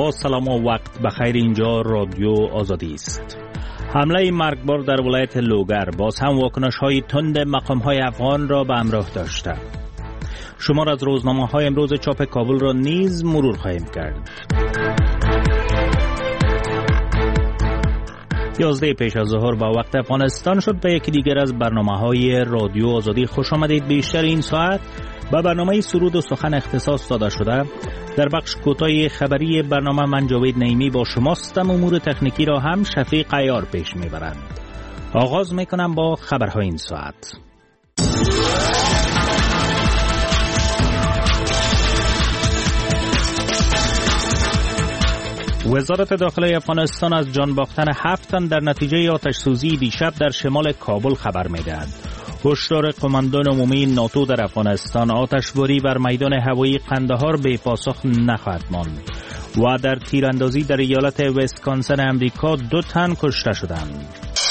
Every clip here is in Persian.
با سلام و وقت بخیر. اینجا رادیو آزادی است. حمله مرگبار در ولایت لوگر باز هم واکنش‌های تند مقام‌های افغان را به همراه داشته. شمار از روزنامه‌های امروز چاپ کابل را نیز مرور خواهیم کرد. 11 پیش از ظهر با وقت افغانستان شد. به یکی دیگر از برنامه‌های رادیو آزادی خوش آمدید. بیشتر این ساعت با برنامه سرود و سخن اختصاص داده شده. در بخش کوتاه خبری برنامه من جاوید نعیمی با شماستم. امور تکنیکی را هم شفیق عیار پیش میبرند. آغاز میکنم با خبرهای این ساعت. وزارت داخلی افغانستان از جان باختن 7 تن در نتیجه آتش سوزی دیشب در شمال کابل خبر میدهد. هشدار قماندان عمومی ناتو در افغانستان: آتشباری بر میدان هوایی قندهار بی پاسخ نخواهد ماند. و در تیراندازی در ایالت ویسکانسن امریکا 2 تن کشته شدند.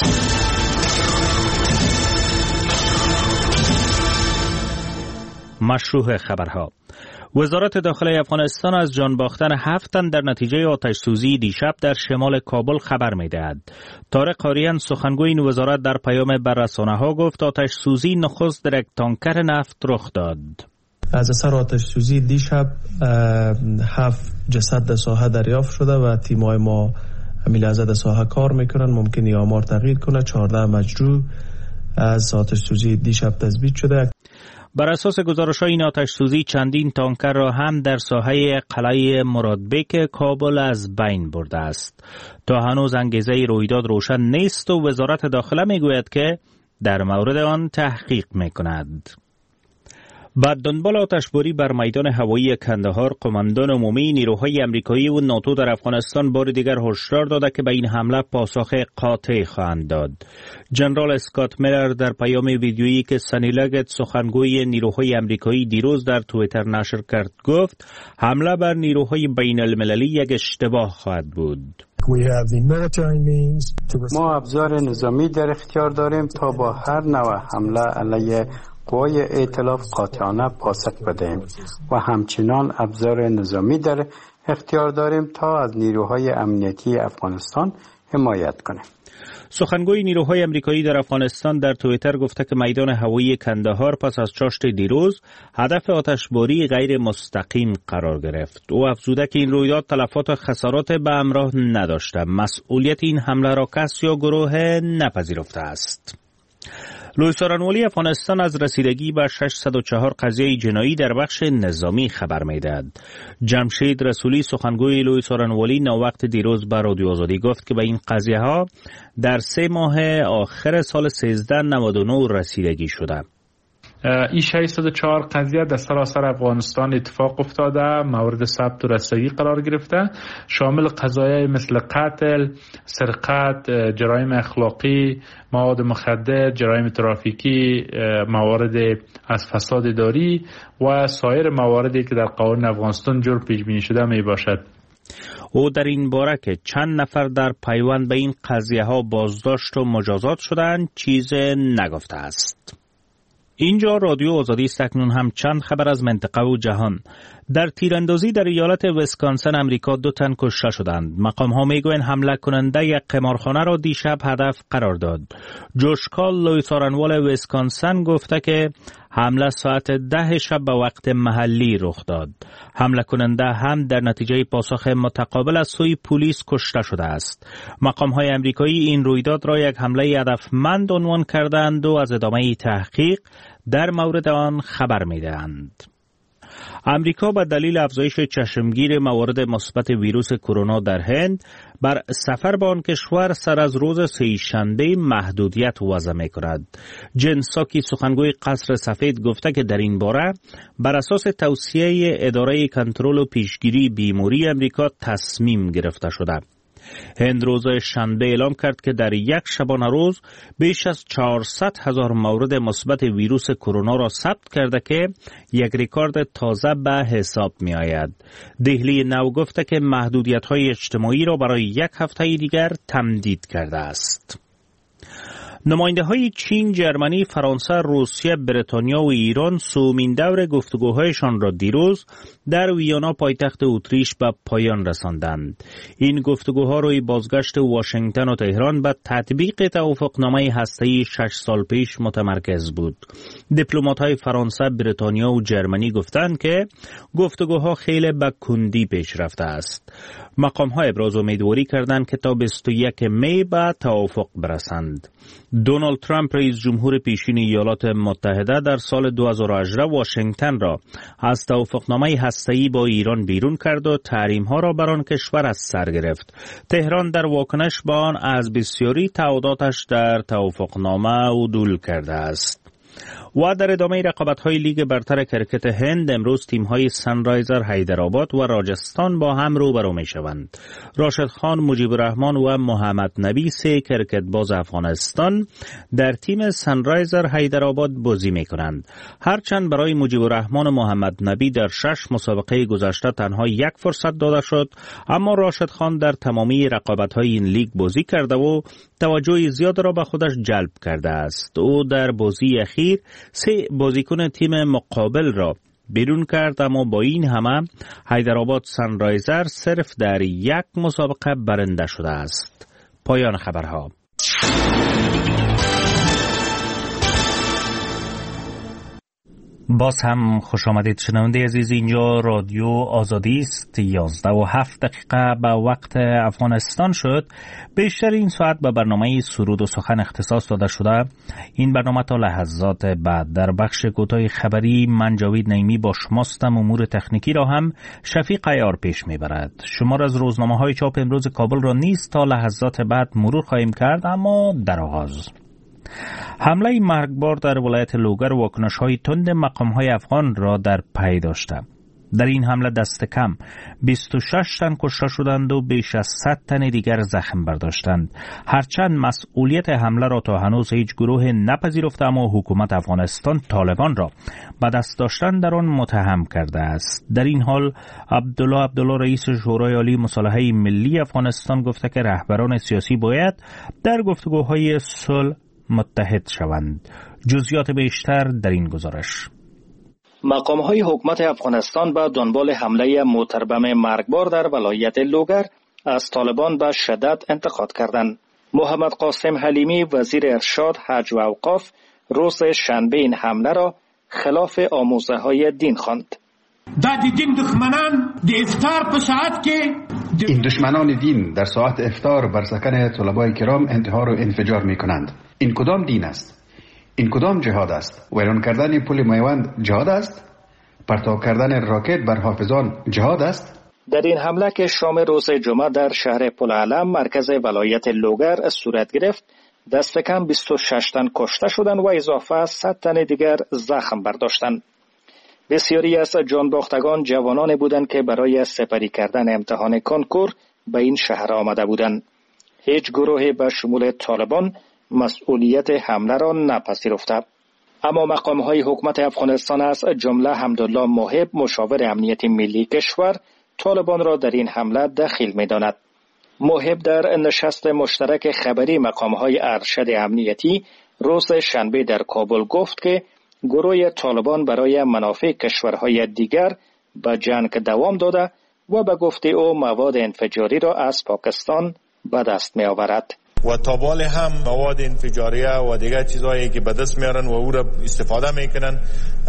مشروع خبرها. وزارت داخلی افغانستان از جان باختن 7 تن در نتیجه آتش سوزی دیشب در شمال کابل خبر می‌دهد. طارق قاریان سخنگوی این وزارت در پیام بر رسانه‌ها گفت آتش سوزی نخست در یک تانکر نفت رخ داد. از اثر آتش سوزی دیشب 7 جسد در ساحه دریافت شده و تیم‌های ما لحظه در ساحه کار میکنن. ممکنه آمار تغییر کنه. 14 مجروح از آتش سوزی دیشب تثبیت شده. بر اساس گزارش‌های این آتش سوزی چندین تانکر را هم در ساحه قلعه مرادبک کابل از بین برده است. تا هنوز انگیزه رویداد روشن نیست و وزارت داخله میگوید که در مورد آن تحقیق میکند. بعد دنبال آتشباری بر میدان هوایی کندهار، قماندان عمومی نیروهای امریکایی و ناتو در افغانستان بار دیگر هشدار داده که به این حمله پاسخ قاطع خواهند داد. جنرال اسکات میلر در پیام ویدیویی که سنی لگت سخنگوی نیروهای امریکایی دیروز در توییتر نشر کرد گفت حمله بر نیروهای بین المللی یک اشتباه خواهد بود. ما ابزار نظامی در اختیار داریم تا با هر نوع حمله علیه قوای ائتلاف قاطعانه پاسخ بدهیم و همچنان ابزار نظامی در اختیار داریم تا از نیروهای امنیتی افغانستان حمایت کنیم. سخنگوی نیروهای امریکایی در افغانستان در توییتر گفته که میدان هوایی کندهار پس از چاشت دیروز هدف آتشباری غیر مستقیم قرار گرفت. او افزوده که این رویداد تلفات و خسارات به همراه نداشته. مسئولیت این حمله را کس یا گروه نپذیرفته است. لوی سارنوالی افغانستان از رسیدگی به 604 قضیه جنایی در بخش نظامی خبر می‌دهد. جمشید رسولی سخنگوی لوی سارنوالی ناوقت دیروز به رادیو آزادی گفت که به این قضیه ها در 3 ماه آخر سال 1399 رسیدگی شده. این 604 قضیه در سراسر افغانستان اتفاق افتاده، مورد ثبت و رسیدگی قرار گرفته، شامل قضایای مثل قتل، سرقت، جرایم اخلاقی، مواد مخدر، جرایم ترافیکی، موارد از فساد اداری و سایر مواردی که در قوانین افغانستان جور پیش بینی شده می باشد. او در این باره که چند نفر در پیوند به این قضیه ها بازداشت و مجازات شدند چیز نگفته است. اینجا رادیو آزادی است. اکنون هم چند خبر از منطقه و جهان. در تیراندازی در ایالت ویسکانسن امریکا 2 تن کشته شدند. مقام ها میگویند حمله کننده یک قمارخانه را دیشب هدف قرار داد. جوش کال لوی سارنوال ویسکانسن گفته که حمله ساعت 10 شب به وقت محلی رخ داد. حمله کننده هم در نتیجه پاسخ متقابل از سوی پلیس کشته شده است. مقام های امریکایی این رویداد را یک حمله هدفمند عنوان کردند و از ادامه تحقیق در مورد آن خبر می‌دهند. امریکا به دلیل افزایش چشمگیر موارد مثبت ویروس کرونا در هند بر سفر به آن کشور سر از روز سه‌شنبه محدودیت وضع می‌کند. جن ساکی سخنگوی قصر سفید گفته که در این باره بر اساس توصیه اداره کنترل و پیشگیری بیماری امریکا تصمیم گرفته شده. هند روز شنبه اعلام کرد که در یک شبانه روز بیش از 400,000 مورد مثبت ویروس کرونا را ثبت کرده که یک رکورد تازه به حساب می آید. دهلی نو گفته که محدودیت‌های اجتماعی را برای یک هفته دیگر تمدید کرده است. نماینده‌های چین، جرمنی، فرانسه، روسیه، بریتانیا و ایران سومین دور گفتگوهایشان را دیروز در ویانا پایتخت اتریش به پایان رساندند. این گفتگوها روی بازگشت واشنگتن و تهران به تطبیق توافقنامه هسته‌ای 6 سال پیش متمرکز بود. دیپلمات‌های فرانسه، بریتانیا و جرمنی گفتند که گفتگوها خیلی به کندی پیش رفته است. مقام‌ها ابراز امیدواری کردند که تا 21 می به توافق برسند. دونالد ترامپ رئیس جمهور پیشین ایالات متحده در سال 2018 واشنگتن را از توافقنامه هسته‌ای با ایران بیرون کرد و تحریم‌ها را بر آن کشور از سر گرفت. تهران در واکنش به آن از بسیاری تعهداتش در توافقنامه عدول کرده است. و در ادامه رقابت‌های لیگ برتر کرکت هند امروز تیم‌های سنرایزر حیدرآباد و راجستان با هم روبرو می‌شوند. راشد خان، مجیب الرحمن و محمد نبی، سه کرکتباز افغانستان در تیم سنرایزر حیدرآباد بازی می‌کنند. هرچند برای مجیب الرحمن و محمد نبی در 6 مسابقه گذشته تنها 1 فرصت داده شد، اما راشد خان در تمامی رقابت‌های این لیگ بازی کرده و توجه زیاد را به خودش جلب کرده است. او در بازی اخیر 3 بازیکن تیم مقابل را بیرون کرد، اما با این همه حیدرآباد سنرایزر صرف در 1 مسابقه برنده شده است. پایان خبرها. باز هم خوش آمدید شنونده عزیز، اینجا رادیو آزادی است. 11:07 به وقت افغانستان شد. بیشتر این ساعت به برنامه سرود و سخن اختصاص داده شده. این برنامه تا لحظات بعد در بخش کوتاه خبری من جاوید نعیمی با شماستم. امور تکنیکی را هم شفیق عیار پیش میبرد. شمار از روزنامه‌های چاپ امروز کابل را نیز تا لحظات بعد مرور خواهیم کرد، اما در آغاز حمله مرگبار در ولایت لوگر واکنش‌های تند مقام‌های افغان را در پی داشته. در این حمله دست کم 26 تن کشته شدند و بیش از 100 تن دیگر زخم برداشتند. هرچند مسئولیت حمله را تا هنوز هیچ گروه نپذیرفته، اما حکومت افغانستان طالبان را به دست داشتن در آن متهم کرده است. در این حال عبدالله رئیس شورای عالی مصالحه ملی افغانستان گفته که رهبران سیاسی باید در گفتگوهای صلح متحد شوند. جزئیات بیشتر در این گزارش. مقام‌های حکومت افغانستان به دنبال حمله متربم مرگبار در ولایت لوگر از طالبان به شدت انتقاد کردند. محمد قاسم حلیمی وزیر ارشاد، حج و اوقاف روز شنبه این حمله را خلاف آموزه‌های دین خواند. این دشمنان دین در ساعت افطار بر سکن طلبای کرام انتحار و انفجار می کنند. این کدام دین است؟ این کدام جهاد است؟ ویران کردن پل میوند جهاد است؟ پرتاب کردن راکت بر حافظان جهاد است؟ در این حمله که شام روز جمعه در شهر پلعلم مرکز ولایت لوگر صورت گرفت، دست کم 26 تن کشته شدند و اضافه 100 تن دیگر زخم برداشتند. بسیاری از جانباختگان جوانان بودند که برای سپری کردن امتحان کنکور به این شهر آمده بودند. هیچ گروهی به شمول طالبان مسئولیت حمله را نپذیرفته. اما مقام‌های حکومت افغانستان از جمله حمدالله محب مشاور امنیت ملی کشور طالبان را در این حمله دخیل می‌داند. محب در نشست مشترک خبری مقام‌های ارشد امنیتی روز شنبه در کابل گفت که گروه طالبان برای منافع کشورهای دیگر به جنگ دوام داده و به گفته او مواد انفجاری را از پاکستان به دست می آورد. و تابال هم مواد انفجاریه و دیگر چیزهایی که به دست میارن و او را استفاده میکنن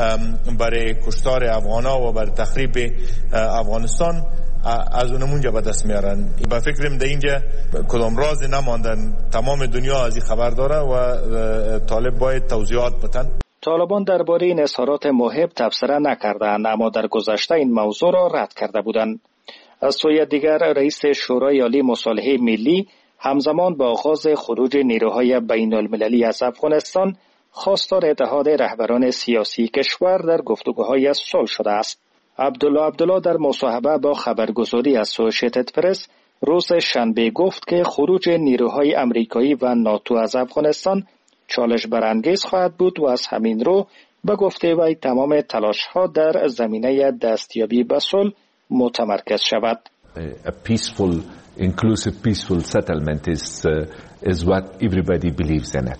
برای کشتار افغانا و برای تخریب افغانستان، از اونمونجا به دست میارن. به فکرم در اینجا کدام راز نماندن، تمام دنیا از این خبر داره و طالب باید توضیحات بدن. طالبان درباره این اظهارات محب تبصره نکردند، اما در گذشته این موضوع را رد کرده بودند. از سوی دیگر رئیس شورای عالی مصالحه ملی همزمان با آغاز خروج نیروهای بین المللی از افغانستان خواستار اتحاد رهبران سیاسی کشور در گفتگوهای صلح شده است. عبدالله در مصاحبه با خبرگزاری اسوشیتد پرس روز شنبه گفت که خروج نیروهای امریکایی و ناتو از افغانستان چالش برانگیز خواهد بود و از همین رو به گفته وی تمام تلاش‌ها در زمینه دستیابی به صلح متمرکز شود. A peaceful, inclusive, peaceful settlement is what everybody believes in it.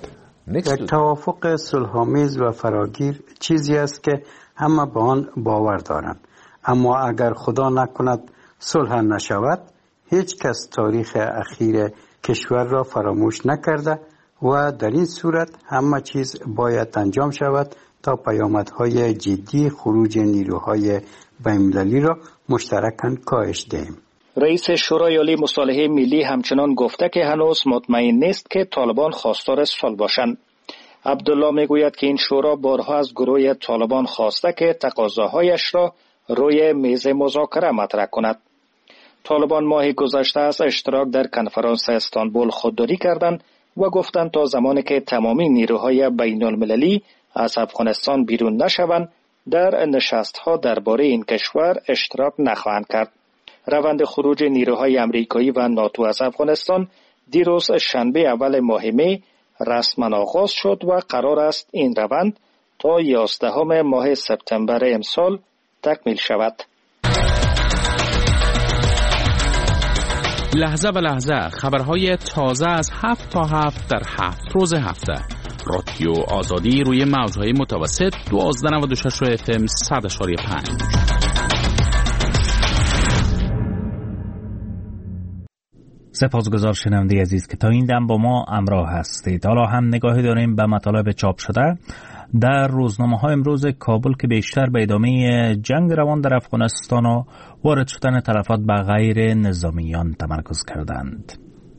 یک توافق صلح‌آمیز و فراگیر چیزی است که همه به آن باور دارند، اما اگر خدا نکند صلح نشود، هیچ کس تاریخ اخیر کشور را فراموش نکرده و در این صورت همه چیز باید انجام شود تا پیامدهای جدی خروج نیروهای بین‌المللی را مشترکاً کاهش دهیم. رئیس شورای عالی مصالحه ملی همچنان گفته که هنوز مطمئن نیست که طالبان خواستار صلح باشند. عبدالله میگوید که این شورا بارها از گروه طالبان خواسته که تقاضاهایش را روی میز مذاکره مطرح کند. طالبان ماه گذشته از اشتراک در کنفرانس استانبول خودداری کردند و گفتند تا زمانی که تمامی نیروهای بین المللی از افغانستان بیرون نشوند، در نشست‌ها درباره این کشور اشتراک نخواهند کرد. روند خروج نیروهای امریکایی و ناتو از افغانستان دیروز شنبه اول ماه می رسما آغاز شد و قرار است این روند تا 11 ماه سپتامبر امسال تکمیل شود. لحظه به لحظه خبرهای تازه از 7 تا 7 در 7 روز هفته. رادیو آزادی روی موجهای متوسط 1296 FM 100.5. سپاسگزار شنونده عزیز که تا این دم با ما همراه هستید. حالا هم نگاهی داریم به مطالب چاپ شده در روزنامه‌های امروز کابل که بیشتر به ادامه جنگ روان در افغانستان و وارد شدن تلفات به غیر نظامیان تمرکز کردند.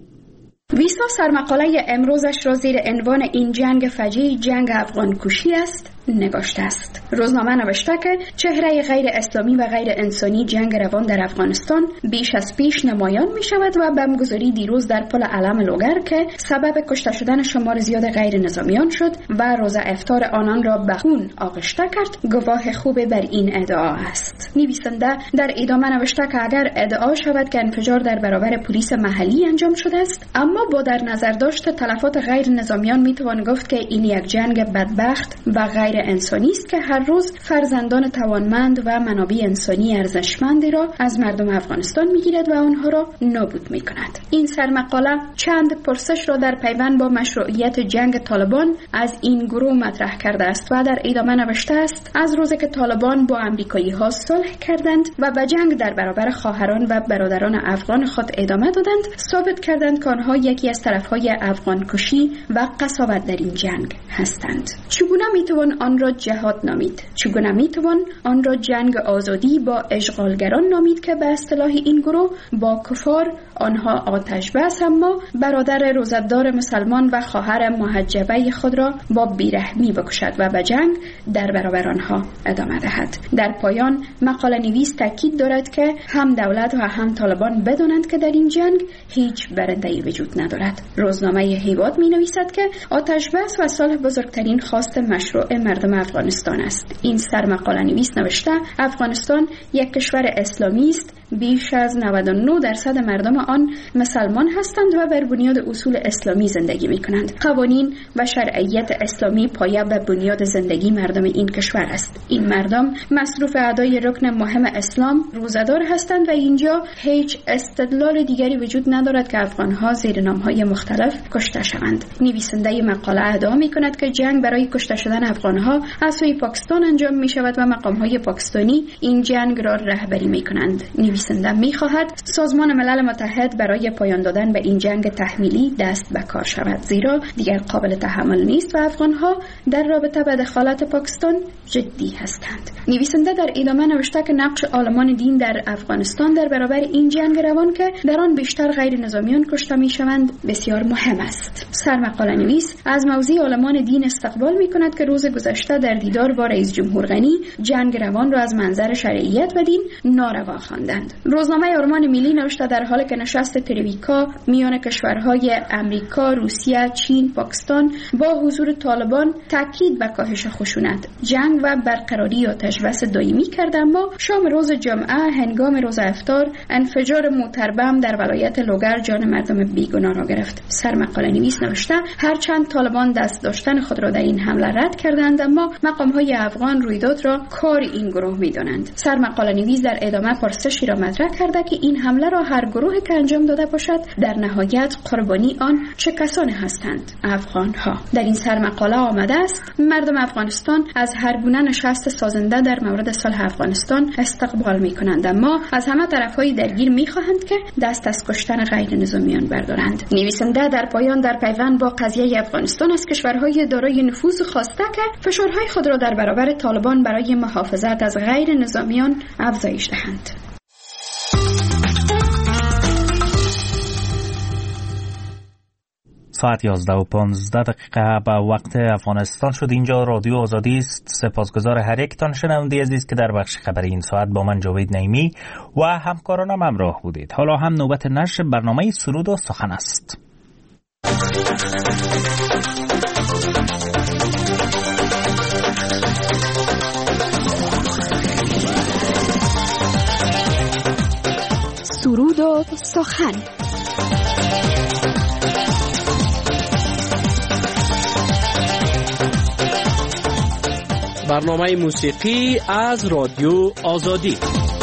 ویسا سرمقاله امروزش را زیر عنوان این جنگ فجیع جنگ افغان کشی است نگاشته است. روزنامه نوشته که چهره غیر اسلامی و غیر انسانی جنگ روان در افغانستان بیش از پیش نمایان می شود و بمبگذاری دیروز در پل علم لوگر که سبب کشته شدن شمار زیاد غیر نظامیان شد و روزه افطار آنان را به خون آغشته کرد گواه خوب بر این ادعا است. نویسنده در ادامه نوشته که اگر ادعا شود که انفجار در برابر پلیس محلی انجام شده است، اما با در نظر داشت تلفات غیر نظامیان می توان گفت که این یک جنگ بدبخت و غیر انسانی است که هر روز فرزندان توانمند و منابع انسانی ارزشمندی را از مردم افغانستان میگیرد و آنها را نابود میکند. این سرمقاله چند پرسش را در پیوند با مشروعیت جنگ طالبان از این گروه مطرح کرده است و در ادامه نوشته است از روزی که طالبان با امریکایی ها صلح کردند و به جنگ در برابر خواهران و برادران افغان خود ادامه دادند، ثابت کردند که آنها یکی از طرفهای افغان کشی و قساوت در این جنگ هستند. چگونه میتوان آن را جهاد نامید؟ چگونه میتوان آن را جنگ آزادی با اشغالگران نامید که به اصطلاح این گروه با کفار آنها آتش بس اما برادر روزدار مسلمان و خواهر محجبه خود را با بیرحمی بکشد و به جنگ در برابر آنها ادامه دهد. در پایان مقاله نویس تاکید دارد که هم دولت و هم طالبان بدانند که در این جنگ هیچ برنده‌ای وجود ندارد. روزنامه هیواد می نویسد که آتش بس و صلح بزرگترین خواست مشروع مردم افغانستان است. این سرمقاله نویس نوشته افغانستان یک کشور اسلامی است. بیش از 99% مردم آن مسلمان هستند و بر بنیاد اصول اسلامی زندگی می کنند. قوانین و شرعیت اسلامی پایه بر بنیاد زندگی مردم این کشور است. این مردم مصروف ادای رکن مهم اسلام روزدار هستند و اینجا هیچ استدلال دیگری وجود ندارد که افغانها زیر نامهای مختلف کشته شوند. نویسنده مقاله ادعا می کند که جنگ برای کشته شدن افغانها از سوی پاکستان انجام می شود و مقامهای پاکستانی این جنگ را رهبری می کنند. نویسنده می خواهد سازمان ملل متحد برای پایان دادن به این جنگ تحمیلی دست به کار شود، زیرا دیگر قابل تحمل نیست و افغانها در رابطه با دخالت پاکستان جدی هستند. نویسنده در ادامه نوشته که نقش عالمان دین در افغانستان در برابر این جنگ روان که در آن بیشتر غیر نظامیان کشته می شوند بسیار مهم است. سرمقاله نویس از موضوع عالمان دین استقبال می کند که روز گذشته در دیدار با رئیس جمهور غنی جنگ روان را از منظر شرعیت و دین ناروا خواندند. روزنامه آرمان ملی نوشته در حالی که نشست ترویکا میان کشورهای امریکا، روسیه، چین، پاکستان با حضور طالبان تاکید بر کاهش خشونت، جنگ و برقراری آتش بس دائمی کرد، اما شام روز جمعه هنگام روزه افطار انفجار موتر بم در ولایت لوگر جان مردم بیگناه را گرفت. سرمقاله نویس نوشته هرچند طالبان دست داشتن خود را در این حمله رد کردند، اما مقام‌های افغان رویداد را کار این گروه می‌دانند. سرمقاله نویس در ادامه پرسشی را مطرح کرده که این حمله را هر گروهی که انجام داده باشد در نهایت قربانی آن چه کسانی هستند؟ افغان ها. در این سرمقاله آمده است مردم افغانستان از هر گونه نشست سازنده در مورد صلح افغانستان استقبال می کنند، اما از همه طرفهای درگیر می خواهند که دست از کشتن غیر نظامیان بردارند. نویسنده در پایان در پیوند با قضیه افغانستان از کشورهای دارای نفوذ خواسته که فشارهای خود را در برابر طالبان برای محافظت از غیر نظامیان افزایش دهند. ساعت 11:15 به وقت افغانستان شد. اینجا رادیو آزادی است. سپاسگزار هر یک تان شنونده عزیز که در بخش خبری این ساعت با من جاوید نعیمی و همکارانم همراه بودید. حالا هم نوبت نشر برنامه سرود و سخن است. سرود و سخن. برنامه موسیقی از رادیو آزادی.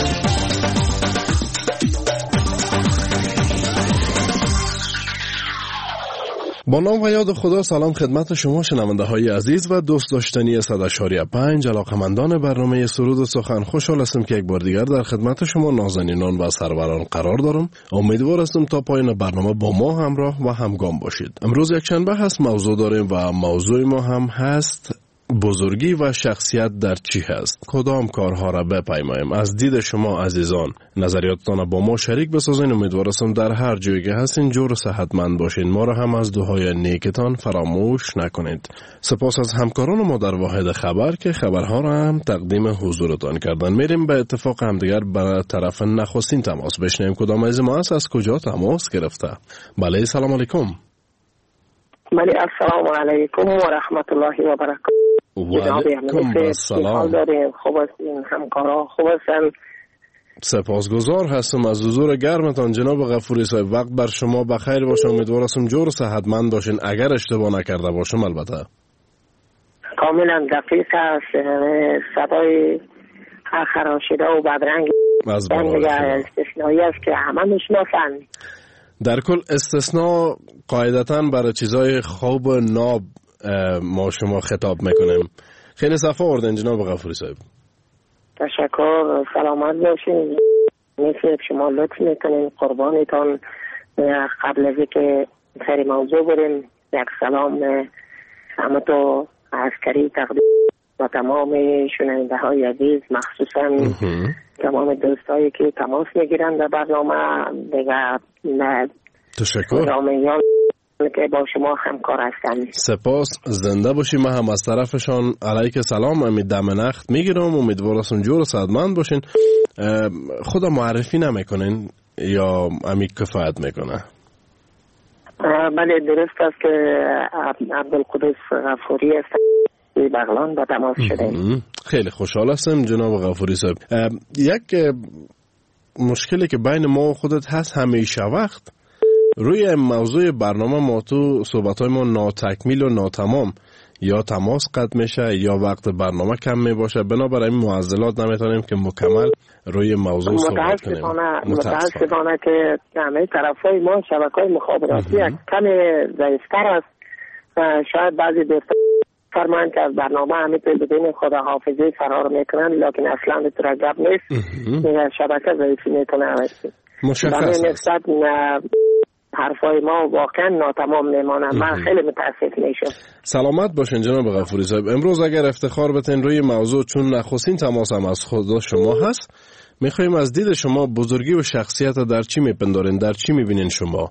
با نام و یاد خدا سلام خدمت شما شنونده های عزیز و دوست داشتنی 100.5 علاقمندان برنامه سرود و سخن. خوشحال هستم که یک بار دیگر در خدمت شما نازنینان و سروران قرار دارم. امیدوار هستم تا پایان برنامه با ما همراه و همگام باشید. امروز یک شنبه هست، موضوع داریم و موضوع ما هم هست بزرگی و شخصیت در چی هست؟ کدام کارها را بپیماییم؟ از دید شما عزیزان نظریاتتان با ما شریک بسازین. امیدوارم در هر جایی که هستین جور و صحتمند باشین. ما را هم از دعای نیکتان فراموش نکنید. سپاس از همکاران ما در واحد خبر که خبرها را هم تقدیم حضورتان کردن. میریم به اتفاق همدیگر به طرف نخستین تماس بشنیم. کدام از ما از کجا تماس گرفته؟ بله، سلام علیکم. بله، السلام علیکم و رحمت الله و برکاته. و علیکم السلام. خوب هستین همکارا؟ خوب هستن؟ سپاسگزار هستم از حضور گرمتان جناب غفوری صاحب. وقت بر شما بخیر باشه. امیدوارم جور و صحتمند باشین، اگر اشتباه نکرده باشم البته. کاملا دقیق است. صدای خراشیده و بدرنگ از استثنایی است که همه میشناسن. در کل استثناء قاعدتاً برای چیزای خوب و ناب ما شما خطاب میکنیم. خیلی صفا آوردین جناب غفوری صاحب. تشکر، سلامت باشین. مثل شما لطف میکنین، قربانتان. قبل از اینکه سر موضوع بریم یک سلام همه تو عسکری تقدیم و تمام شنونده های عزیز، مخصوصا تمام دوستایی که تماس میگیرن در برنامه دیگه. تشکر که با شما همکار هستم. سپاس، زنده باشیم. من هم از طرفشان علیک سلام امید دم نخت میگیرم. امیدوارم جور و صحتمند باشین. خدا معرفی نمیکنین یا امید کفایت میکنه؟ بله درست است که عبدالقدس غفوری است، بغلان با تماس شدیم. خیلی خوشحال هستم جناب غفوری صاحب. یک مشکلی که بین ما و خودت هست همیشه وقت روی موضوع برنامه ما تو صحبت‌های ما ناتکمیل و ناتمام، یا تماس قطع میشه یا وقت برنامه کم میباشه، بنابراین معضلات نمیتونیم که مکمل روی موضوع صحبت کنیم. متاسفانه که همه طرفای ما شبکه‌های مخابراتی کم ضعیف‌تر است. شاید بعضی دوستان فرمان که از برنامه همیشه بدون خداحافظی فرار میکنن، لکن اصلا به طور گپ نیست. شبکه ضعیفی میتونه مشخص است. حرفای ما واقعا ناتمام میمانه. من خیلی متاسف میشم. سلامت باشین جناب غفوری صاحب. امروز اگر افتخار بتین روی موضوع، چون نخستین تماس هم از خدا شما هست، میخوایم از دید شما بزرگی و شخصیت در چی میپندارین، در چی میبینین شما؟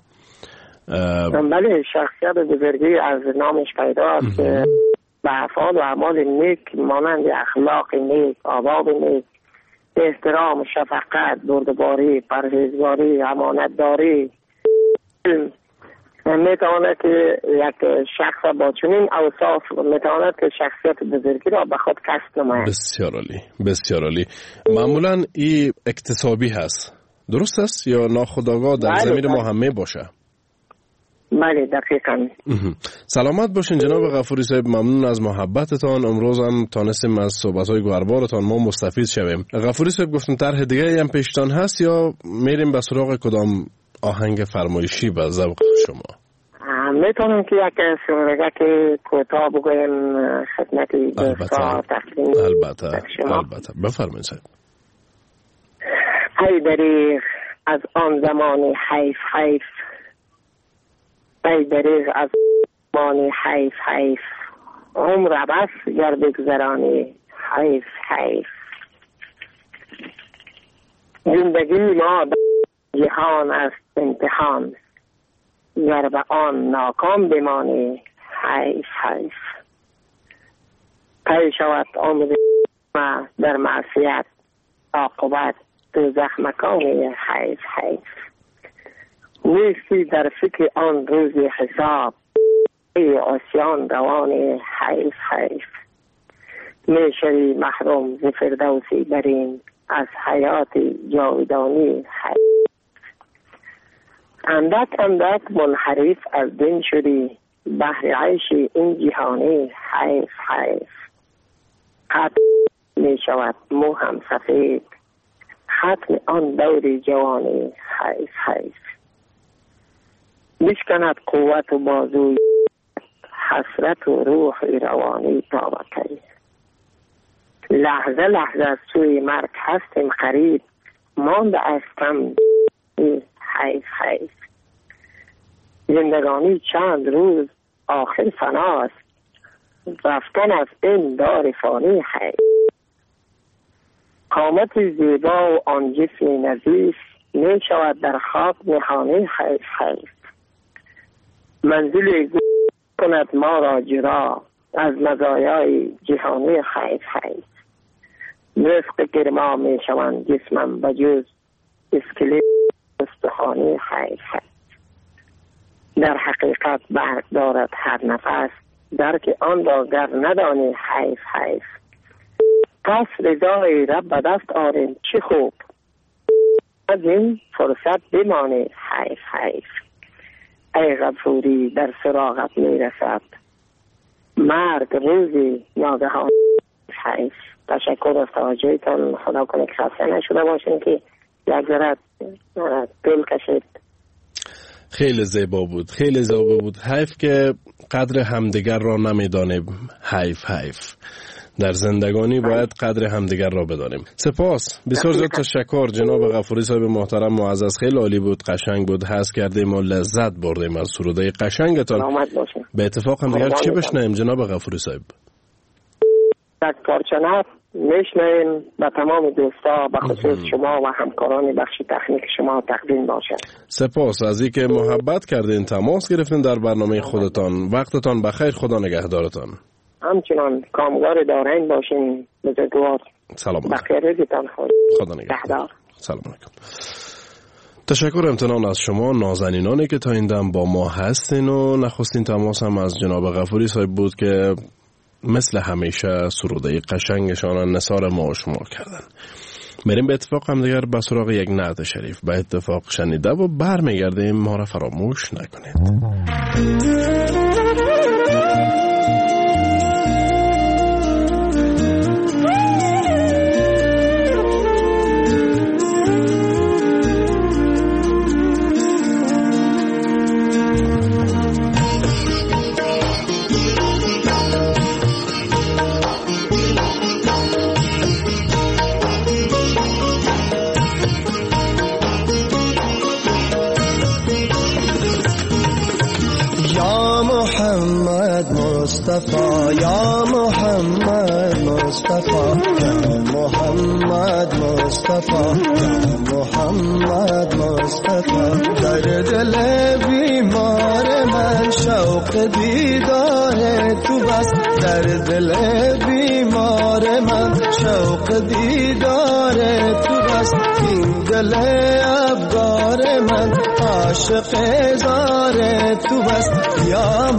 بله، شخصیت بزرگی از نامش پیدا است که به افعال و اعمال نیک مانند اخلاق نیک، آداب نیک، احترام، شفقت، بردباری، پرهیزگاری، امانتداری میتواند که یک شخص با چنین اوصاف میتواند که شخصیت بزرگی را به خود کسب نماید. بسیار عالی، بسیار عالی. معمولا این اکتسابی هست، درست است یا ناخودآگاه در زمین ما هم می باشه؟ بله دقیقاً. سلامت باشین جناب غفوری صاحب، ممنون از محبتتان. امروز هم تانستیم از صحبت‌های گوهربارتان ما مستفید شویم. غفوری صاحب گفتم طرح دیگه هم پیشتان هست یا میریم به سراغ کدام آهنگ فرمایشی به ذوق شما؟ میتونم که یک سرودگه که کوتاه بگویم خدمت دوستا تقدیم. البته بفرمایید صاحب. ای دریغ از آن زمان حیف حیف، ای دریغ از زمان حیف حیف، عمر بس گر بگذرانی حیف حیف. زندگی ما جهان است امتحان، گر به آن ناکام بمانی حیف حیف. طی شود عمر ما در معصیت، عاقبت دوزخ مکانی حیف حیف. نیستی در فکر آن روز حساب، ای آسیان روان حیف حیف. میشوی محروم ز فردوسی برین، از حیات جاودانی حیف. اندک اندک منحرف از دین شدی، بحر عیش این جهانی حیف حیف. قد می شود مو هم سفید، ختم آن دور جوانی حیف حیف. بشکند قوت و بازوی، حسرت و روح روانی تا وکی. لحظه لحظه از سوی مرگ هستیم قریب، مانده از کم حیف حیف. زندگانی چند روز آخر فناست، رفتن از این دار فانی حیف. قامت زیبا و آن جسم نظیف، می شود در خاک نهانی حیف حیف. منزل کند ما را جرا، از مزایای جهانی حیف حیف. رفق گرما می شوند جسمم بجز اسکلت استخوانی حیف حیف. در حقیقت برق دارد هر نفس، درک آن را گر ندانی حیف حیف. پس رضای رب به دست آریم چه خوب، از این فرصت بمانی حیف حیف. ای غفوری در سراغت می رسد، مرگ روزی ناگهان حیف. تشکر از توجهتان، خدا کنه که خسته نشده باشین که یک ذره طول کشید. خیلی زیبا بود، خیلی زیبا بود. حیف که قدر همدیگر را نمیدانیم. حیف حیف. در زندگانی باید قدر همدیگر را بدانیم. سپاس، بسیار زیاد تشکر جناب غفوری صاحب محترم، معزز. خیلی عالی بود، قشنگ بود، حس کردیم و لذت بردیم از سروده قشنگتان. به اتفاق هم دیگر چی بشنویم جناب غفوری صاحب؟ یک پارچه میشنویم به تمام دوستا، به خصوص شما و همکاران بخش تکنیک شما تقدیم باشد. سپاس از اینکه محبت کردین، تماس گرفتین در برنامه خودتان. وقتتان بخیر، خدا نگهدارتان. همچنان کامگار دارین باشین، بزرگوار. سلام علیکم. بخیر روزتان خدا نگهدار. سلام علیکم. تشکر امتنان از شما نازنینانی که تا این دم با ما هستین و نخستین تماس هم از جناب غفوری صاحب بود که مثل همیشه سروده قشنگشان نثار ما و شما کردن. میریم به اتفاق هم دیگر به سراغ یک نعت شریف. به اتفاق شنیده و برمیگردیم، ما را فراموش نکنید. مصطفى يا محمد مصطفى يا محمد مصطفى يا محمد مصطفى در دل بیمار من شوق دیدار تو بس، در دل بیمار من شوق دیدار تو بس. این دل افگار من عاشق زار تو بس یا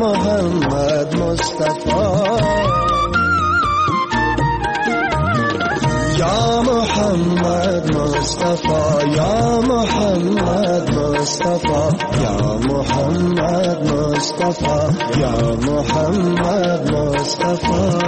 محمد مصطفى. یا محمد مصطفی یا محمد مصطفی یا محمد مصطفی یا محمد مصطفی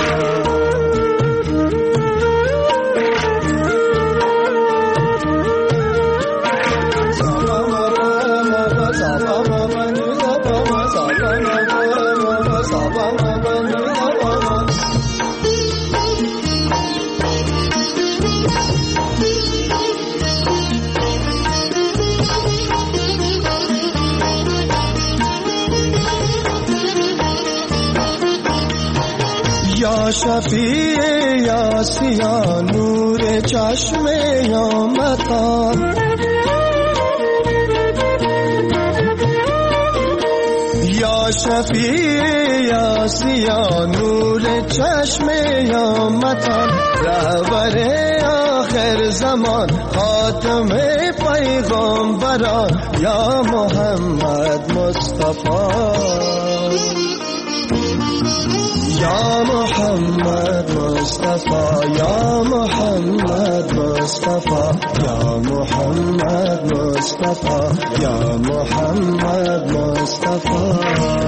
یا شفیع یا سیا نور چشم یا متا یا شفیع یا سیا نور چشم یا متا رهبر آخر زمان خاتم پیغمبران یا محمد مصطفی یا محمد مصطفی یا محمد مصطفی یا محمد مصطفی یا محمد مصطفی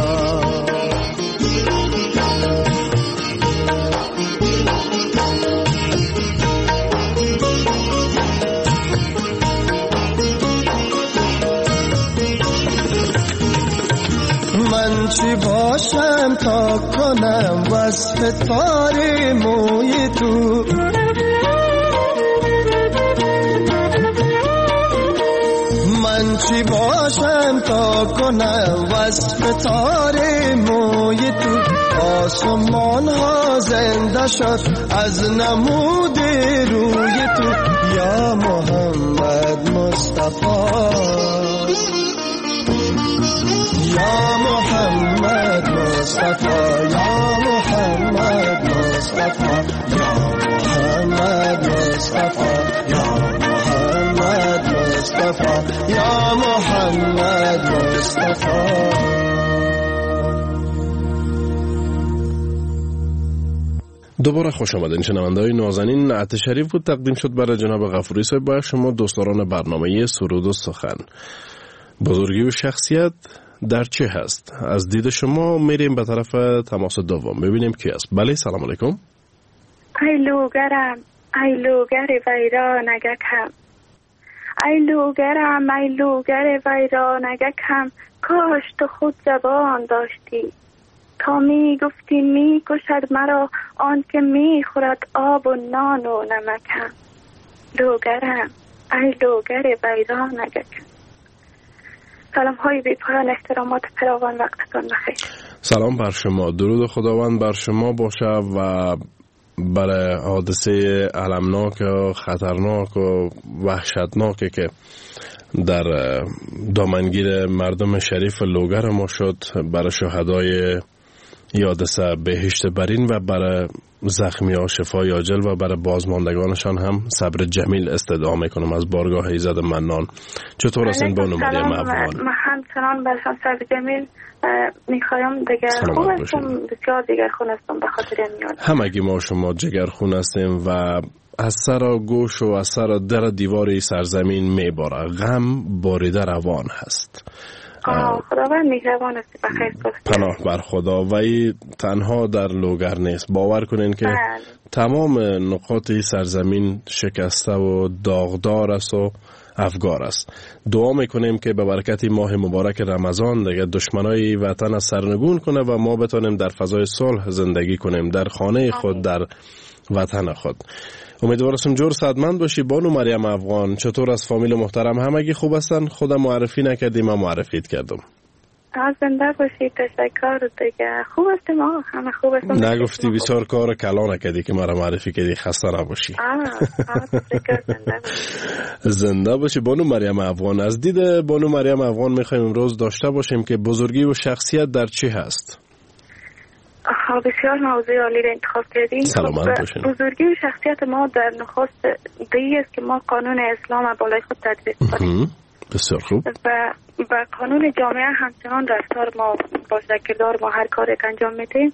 من چی باشم تا کنم وصف تار موی تو من چی باشم تا کنم وصف تار موی تو آسمان ها زنده شد از نمود روی تو یا محمد مصطفی یا محمد مصطفی یا محمد مصطفی یا محمد مصطفی یا محمد مصطفی یا محمد مصطفی دوباره خوش آمدین شنونده‌های نازنین. نعت شریف بود تقدیم شد برای جناب غفوری صاحب با شما دوستداران برنامه سرود و سخن. بزرگی و شخصیت در چه هست؟ از دید شما میریم به طرف تماس دوم ببینیم کی است. بله سلام علیکم. ای لوگرم ای لوگر ویرانگکم ای لوگرم ای لوگر ویرانگکم کاش تو خود زبان داشتی تا می گفتی می کشد مرا آن که می خورد آب و نان و نمکم لوگرم ای لوگر ویرانگکم. سلام های بی پایان، احترامات فراوان، وقتتون بخیر. سلام بر شما، درود خداوند بر شما باشه و برای حادثه المناک و خطرناک و وحشتناکی که در دامنگیر مردم شریف لوگر ما شد، برای شهدای حادثه بهشت برین و برای زخمی ها شفای عاجل و برای بازماندگانشان هم صبر جمیل استدعا میکنم از بارگاه ایزد منان. چطور هستین بانو مریم افغان؟ من همچنان برشان صبر جمیل میخوایم دیگر خوب هستم، بسیار دیگر خون هستم به خاطر میاد. همگی ما شما جگر خون هستیم و از سر گوش و از سر در دیوار سرزمین میباره. غم باریده روان هست. خداوند مهربان است. بخیر باشه. پناه بر خدا. و ای تنها در لوگر نیست، باور کنین که تمام نقاط سرزمین شکسته و داغدار است و افگار است. دعا میکنیم که به برکت ماه مبارک رمضان دیگه دشمنای وطن از سرنگون کنه و ما بتونیم در فضای صلح زندگی کنیم در خانه خود، در وطن خود. امیدوارم جور صحتمند باشی بانو مریم افغان. چطور از فامیل محترم همگی خوب هستن؟ خودم معرفی نکردیم، من معرفیت کردم. زنده باشی، تشکر دیگه. خوب هستیم آقا، همه خوب هستیم. نگفتی بسیار کار کلا نکردی که مرا معرفی کردی، خسته نباشی. زنده باشی بانو مریم افغان. از دید بانو مریم افغان میخوایم امروز داشته باشیم که بزرگی و شخصیت در چی هست؟ بسیار موضوع عالی را انتخاب کردیم. سلامت باشین. بزرگی و شخصیت ما در نخست دیگه است که ما قانون اسلام بالای خود تطبیق کنیم. بسیار خوب. و قانون جامعه همچنان رفتار ما باشه، کردار ما هر کاری که انجام میدیم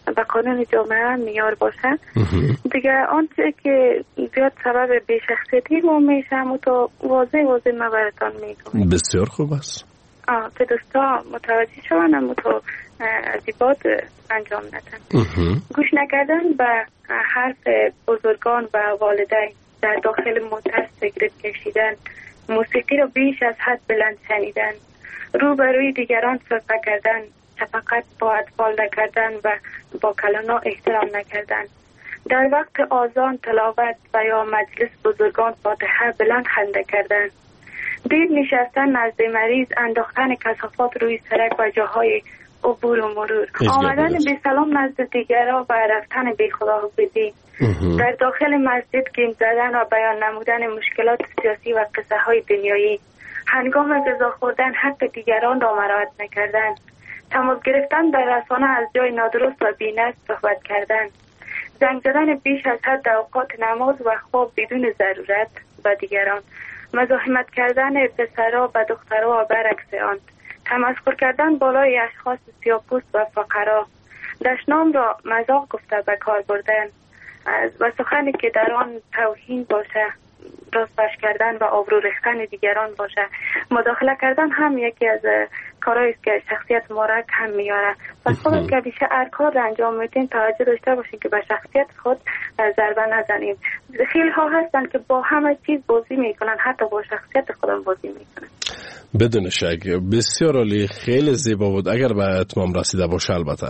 به قانون جامعه معیار باشه. دیگه آنچه که زیاد سبب بی‌شخصیتی ما میشه تو واضح ما براتون میگم. بسیار خوب است. که دوستا متوجه شون و تو ازیبات انجام ندن. گوش نکردن به حرف بزرگان و والدین، در داخل موتر سیگرت کشیدن، موسیقی رو بیش از حد بلند شنیدن، روبروی دیگران صحبت کردن، شفقت با اطفال نکردن و با کلانا احترام نکردن، در وقت آذان تلاوت و یا مجلس بزرگان فاتحه بلند خنده کردن، دیر نشستن نزد مریض، انداختن کثافات روی سرک و جاهای عبور و مرور، آمدن به سلام نزد دیگران و رفتن به خداحافظی، در داخل مسجد گیم زدن و بیان نمودن مشکلات سیاسی و قصه های دنیایی، هنگام غذا خوردن حق دیگران را مراعات نکردن، تماس گرفتن در رسانه از جای نادرست و بی‌نظم صحبت کردن، زنگ زدن بیش از حد در اوقات نماز و خواب بدون ضرورت و دیگران، مزاحمت کردن پسرها و دخترها و برعکس آن، تمسخر کردن بالای اشخاص سیاه‌پوست و فقرا، دشنام را مذاق گفته به کار بردن و سخنی که در آن توهین باشه، راستش کردن و آبرو ریختن دیگران باشه. مداخله کردن هم یکی از کارهایی است که شخصیت ما را کم میاره. پس خود که بیشه هر کار را انجام میدیم توجه داشته باشیم که به شخصیت خود ضربه نزنیم. خیلی ها هستن که با همه چیز بازی میکنن، حتی با شخصیت خودم بازی میکنن. بدون شک بسیار عالی، خیلی زیبا بود. اگر به اتمام رسیده باشه البته.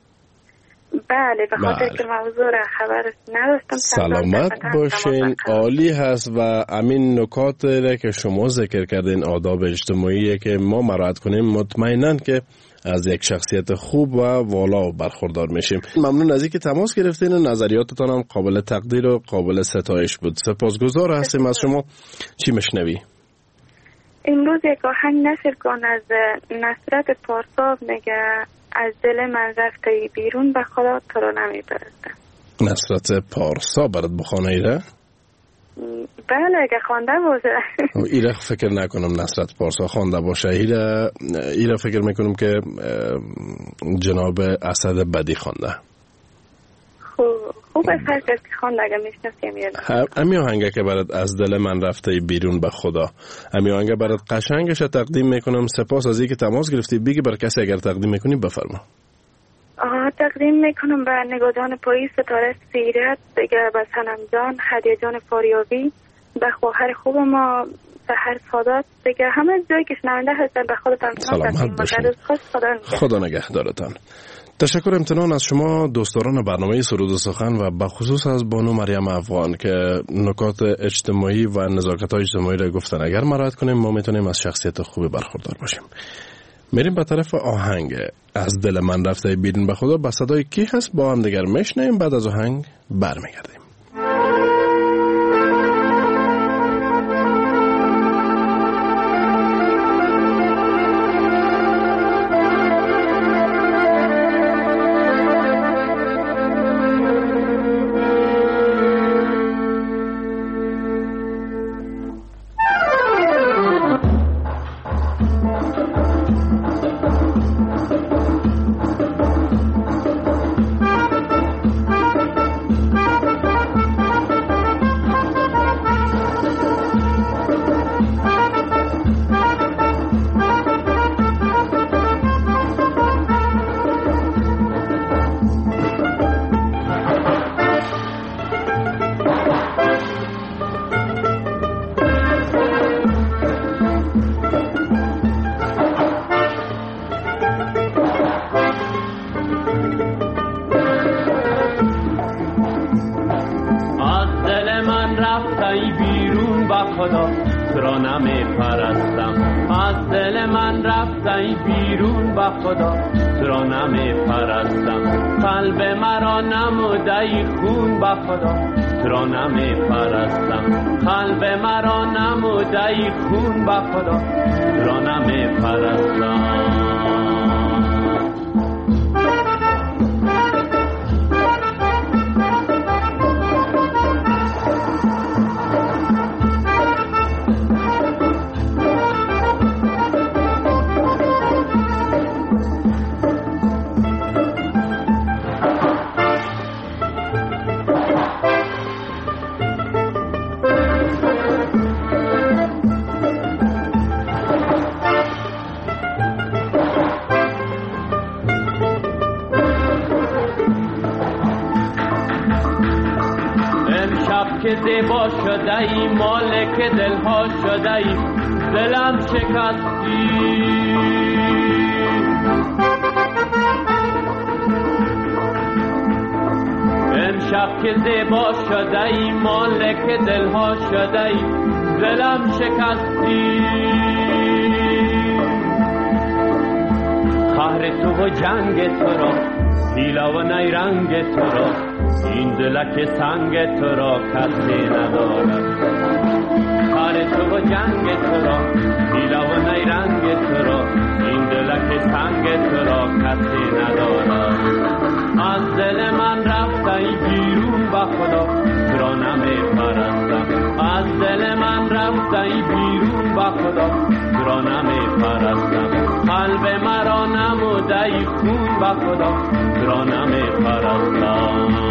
بله، به خاطر که موضوع را خبر نداشتم. سلامت باشین، عالی هست. و امین نکات را که شما ذکر کردین، آداب اجتماعی که ما مراعات کنیم، مطمئناً که از یک شخصیت خوب و والا برخوردار میشیم. ممنون از اینکه تماس گرفتین و نظریاتتان هم قابل تقدیر و قابل ستایش بود. سپاسگزار هستیم از شما. چی میشنوی؟ امروز یک آهنگ نشر کن از نصرت پارسا، میگه از دل من رفته بیرون به خدا تو رو نمیپرستم. نصرت پارسا برات بخونه ایره؟ بله، اگه خوانده باشه. ایره فکر نکنم نصرت پارسا خوانده باشه. ایره فکر میکنم که جناب اسد بدی خوانده. خوب هر کس که خوانده اگه میشناسیم یادم. امی آهنگه که برات از دل من رفته بیرون به خدا، امی آهنگه برات قشنگش تقدیم میکنم. سپاس از اینکه تماس گرفتی. بگی بر کسی اگر تقدیم میکنی بفرما. تقدیم میکنم به نگاهدان پاییز، ستاره سیرت، دیگه به سنم جان، هدیه جان فاریابی، به خواهر خوب ما سحر سادات، دیگه همه جایی که شنونده هستن به خودتان سلامت باشین. خدا نگهدارتان. تشکر امتنان از شما دوستداران برنامه سرود و سخن و به خصوص از بانو مریم افغان که نکات اجتماعی و نزاکت‌های اجتماعی را گفتن. اگر مراعات کنیم ما میتونیم از شخصیت خوبی برخوردار باشیم. میریم به طرف آهنگ از دل من رفته بیرون به خدا. با صدای کی هست با هم دیگر میشنیم، بعد از آهنگ برمیگردیم. امشب که زیبا شده ای مالک دلها شده ای دلم شکستی امشب که زیبا شده ای مالک دلها شده ای دلم شکستی قهر تو و جنگ تو را پیلا و نیرنگ تو را این دلک سنگ تو را کسی ندارد قهر تو و جنگ تو را پیلا و نیرنگ تو را این دلک سنگ تو را کسی ندارد از دل من رفتی بیرون با خدا تو را نمی پرستم از دل من رفتی بیرون با خدا تو را نمی پرستم قلب مرا نموده خون با خدا تو را نمی پرستم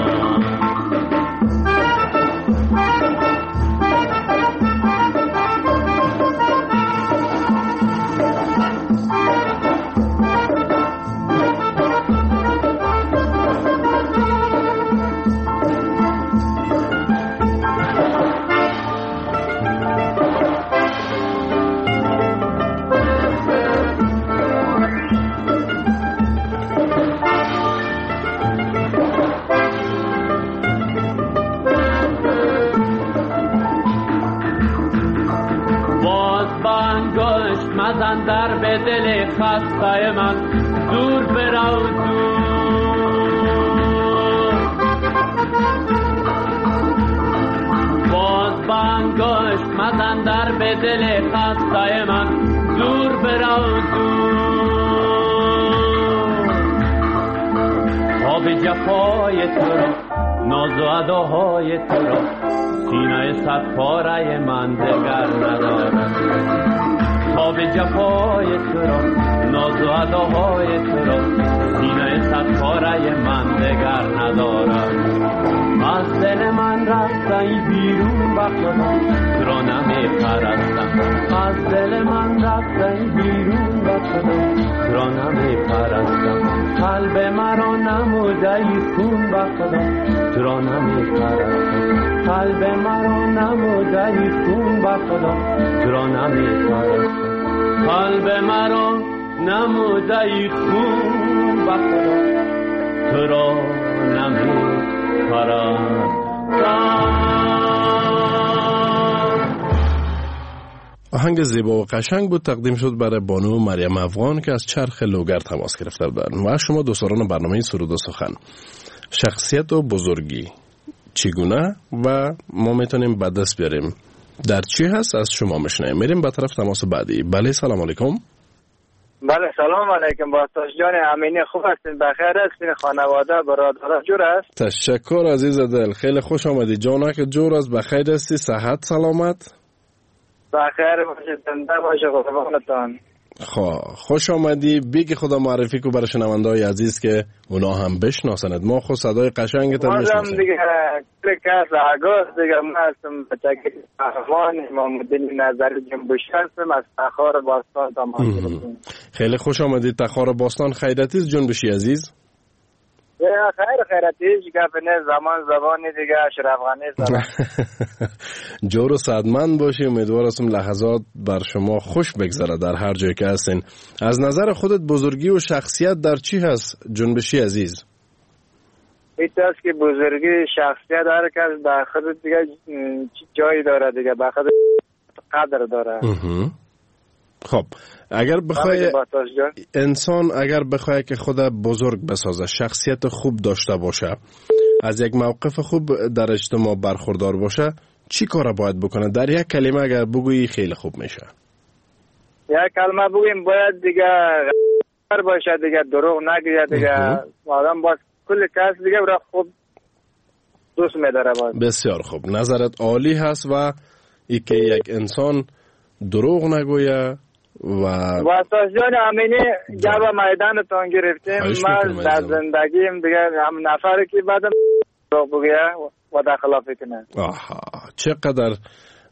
مزن در به دل خسته من دور برو دور باز بانگشت مزن در به دل خسته من دور برو دور خواب جفای تو را ناز و اداهای تو را سینه صد پاره من دگر ندارد خواب جفای تو را ناز و اداهای تو را سینه صد پاره من دگر ندارد از دل من رفتی بیرون با خدا تو را نمی پرستم از دل من رفتی بیرون با خدا تو را نمی پرستم قلب مرا نموده خون با خدا تو را نمی پرستم قلب مرا نموده خون با خدا تو را نمی پرستم قلب مرا نموده خون با خدا تو را نمی پرستم. آهنگ زیبا و قشنگ بود، تقدیم شد برای بانو مریم افغان که از چرخ لوگر تماس گرفته بودند. و شما دوستان برنامه سرود و سخن، شخصیت و بزرگی چگونه و ما میتونیم به دست بیاریم در چی هست از شما میشنیم. میریم به طرف تماس بعدی. بله سلام علیکم. بله سلام علیکم باستاش جان امینی، خوب هستین؟ بخیر هستین؟ خانواده برادران جور است؟ تشکر عزیز دل، خیلی خوش آمدی. جانا که جور است، بخیر هستی؟ صحت سلامت؟ بخیر باشید، زنده باشه قربانتان. خوش آمدی. بگی خدا معرفی کو برای شنونده‌های عزیز که اونا هم بشناسند. ما خود صدای قشنگت هم میشناسیم. دیگه کلاس آگوست دیگه ما هستم بچگی افغان محمدین نظری جنبوشی هستم از تخار باستان تمام کردم. خیلی خوش آمدید تخار باستان. خیرتی است جنبوشی عزیز؟ خیرتی گپ نه، زبانی دیگه اشرف غنی زبان. جور و سعادتمند باشی. امیدوار هستم لحظات بر شما خوش بگذره در هر جایی که هستین. از نظر خودت بزرگی و شخصیت در چی هست جنبشی عزیز؟ ایتاست که بزرگی شخصیت هر کس به خودت دیگه جایی داره دیگه، به خودت قدر داره. خب اگر بخوای انسان اگر بخوای که خود بزرگ بسازه، شخصیت خوب داشته باشه، از یک موقف خوب در اجتماع برخوردار باشه، چی کار باید بکنه؟ در یک کلمه اگر بگویی خیلی خوب میشه. یک کلمه بگویم باید دیگه غیر باشه دیگه، دروغ نگه دیگه، آدم باید کل کس دیگه برای خوب دوست میداره باید. بسیار خوب، نظرت عالی هست و ای که یک انسان دروغ نگویه و واسه جان امینی جواب میدان تان گرفتیم. من در زندگیم دیگه هم نفری که بعدم دروغ بگه و در خلافی کنه. چقدر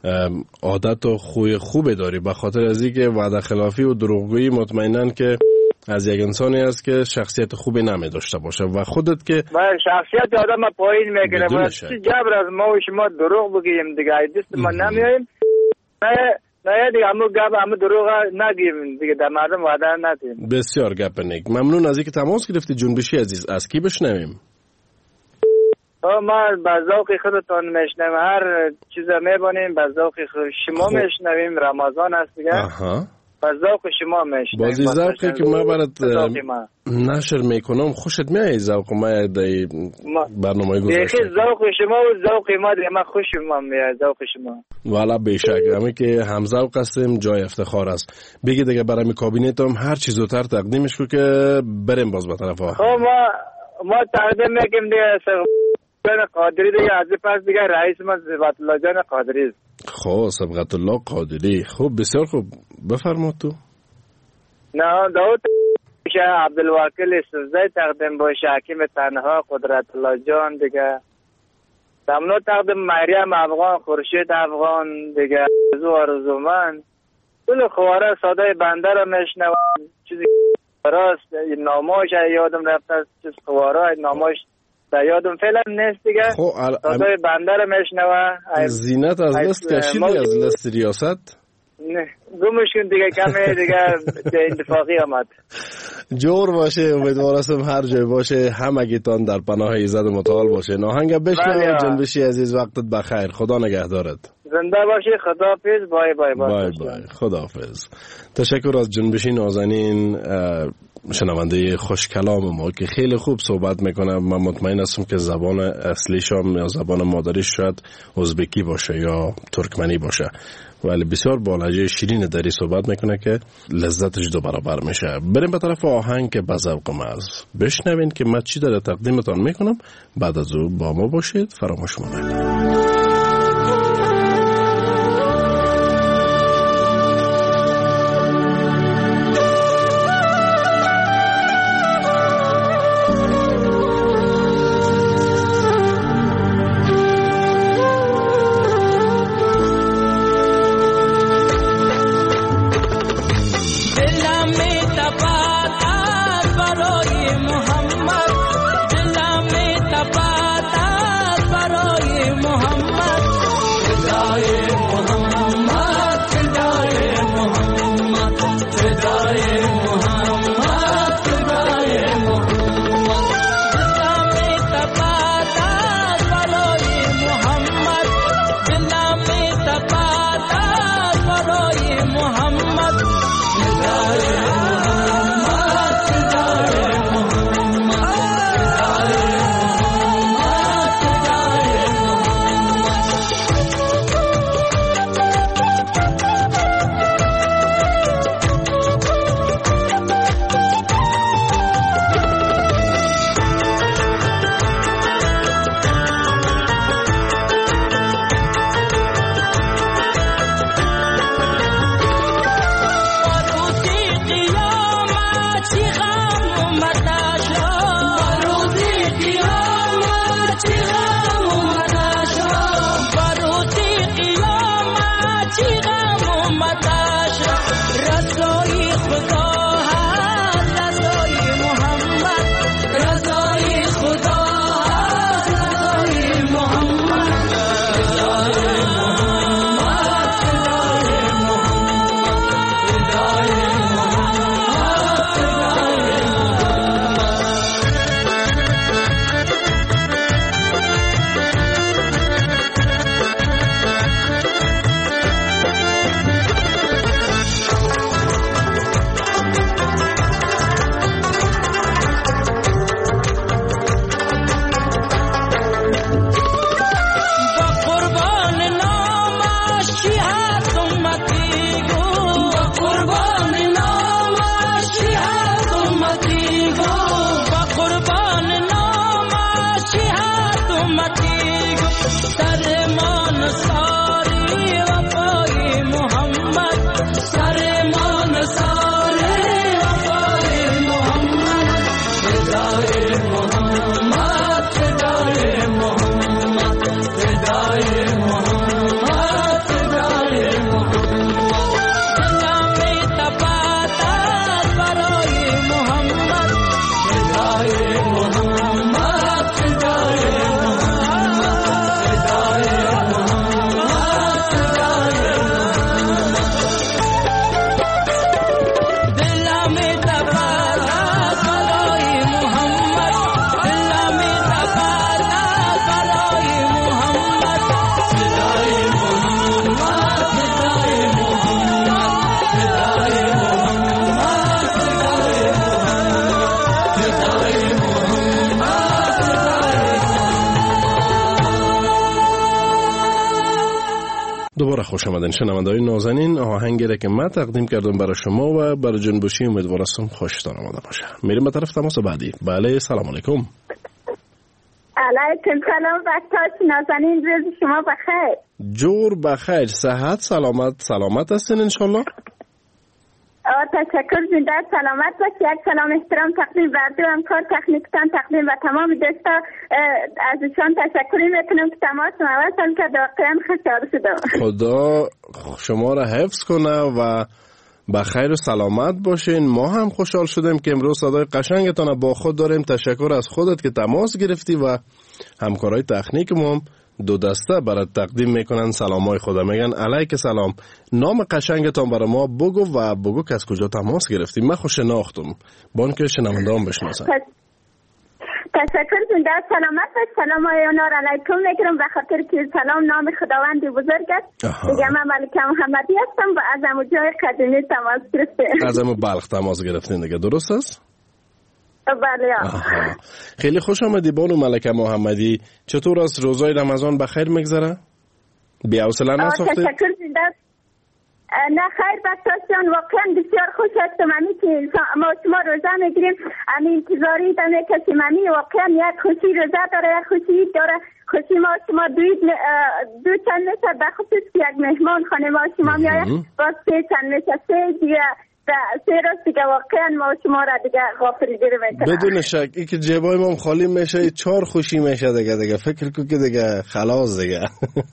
عادت و خوی خوبه داری، به خاطر از اینکه وعده خلافی و دروغگویی مطمئناً که از یک انسانی است که شخصیت خوبی نمی داشته باشه و خودت که شخصیت آدم پایین میکنه. باید چی جبر از ما و شما دروغ بگیم دیگه، دست ما نمیاییم نه دیگه همه دروغ نگیم دیگه، در مردم وعده ندیم. بسیار گپ نیک. ممنون از اینکه تماس گرفتی جنبشی عزیز. از کی بشنویم؟ ما به ذوق خودتون میشنویم، هر چیز میبونیم به ذوق شما میشنویم. رمضان است دیگه. به ذوق شما میشنویم. بازی ذوقی که ما برات نشر میکنم خوشت میاد ذوق ما در برنامه گذاشته. دیگه ذوق شما و ذوق ما دیگه ما خوشم میاد ذوق شما. والا بیشک همه که هم ذوق هستیم جای افتخار است. بگی دیگه برای کابینت هم هر چیز زودتر تقدیمش کو که بریم باز به طرف ها. ما تقدیم میگیم دیگه جان قادری دیگه، از پس دیگه رئیس ما صبغت الله جان قادری است. خب صبغت الله قادری. خب بسیار خوب بفرمایید تو. نه داوود باشه، عبدالوکیل استوزی تقدیم باشه، حکیم تنها قدرت الله جان دیگه، تمنو تقدیم مریم افغان، خورشید افغان دیگه، آرزومند کل خواره صدای بنده را میشنوم. چیزی راست ناماش یادم رفت از چیز خواره ناماش در یادم فعلا نیست دیگه. صدای بنده را میشنوه. زینت از لست کشیدی از لست ریاست؟ نه گمش کن دیگه، کمی دیگه اتفاقی آمد. جور باشه، امیدوار هستم هر جای باشه همگیتان در پناه ایزد متعال باشه. ناهنگ بشنو جنبشی عزیز، وقتت بخیر، خدا نگهدارت. زنده باشی، خداحافظ. بای بای بای بای، خداحافظ. تشکر از جنبشی نازنین شنونده خوش کلام ما که خیلی خوب صحبت میکنه. من مطمئن هستم که زبان اصلیش یا زبان مادریش شاید ازبکی باشه یا ترکمنی باشه، ولی بسیار با لهجه شیرین دری صحبت میکنه که لذتش دو برابر میشه. بریم به طرف آهنگ که به ذوق ما است. بشنوین که من چی داره تقدیمتان میکنم، بعد از او با ما باشید، فراموش نکنید. دوباره خوش آمدین شنونده‌های نازنین. آهنگی را که من تقدیم کردم برای شما و برای جنبشی امیدوارم خوشتان آمده باشه. میریم به طرف تماس بعدی. بله سلام علیکم. علیکم سلام وقتاش نازنین، روز شما بخیر. جور بخیر، صحت سلامت هستین انشالله؟ تشکر، زنده سلامت باش. یک سلام احترام تقدیم بر دو همکار تکنیکتان، تقدیم و تمام دوستا ازشان تشکر میکنم که تماس موصل کرد. واقعا خوشحال شدم. خدا شما را حفظ کنه و بخیر و سلامت باشین. ما هم خوشحال شدیم که امروز صدای قشنگتان با خود داریم. تشکر از خودت که تماس گرفتی و همکارای تکنیک ما هم دو دسته برات تقدیم میکنن سلامای خدا. میگن علیک سلام، نام قشنگتان برای ما بگو که از کجا تماس گرفتی. من خوش شناختم بان که شنوندهام بشناسن. تشکر، زنده سلامت باش. سلام آیانار علیکم میگیرم به خاطر که سلام نام خداوند بزرگ است. دیگه من ملکه محمدی هستم و از امو جای قدیمی تماس گرفتیم. از امو بلخ تماس گرفتین دیگه، درست است؟ بله. خیلی خوش آمدی بانو ملکه محمدی. چطور است روزای رمضان بخیر میگذره؟ بی حوصله نساختی؟ تشکر، زنده نه خیر بسیار واقعا بسیار خوش هستم. همین که ما شما روزه میگیریم، همین انتظاری داره کسی منی واقعا یک خوشی روزه داره، یک خوشی داره. خوشی ما شما دو چند میشه بخصوص که یک مهمان خانه ما شما میاید باز سه چند میشه سه دیگه سه راست دیگه واقعا ما شما را دیگه غافل گیره میکنم. بدون شک ای که جیبای ما خالی میشه 4 خوشی میشه دیگه فکر کن که دیگه خلاص دیگه.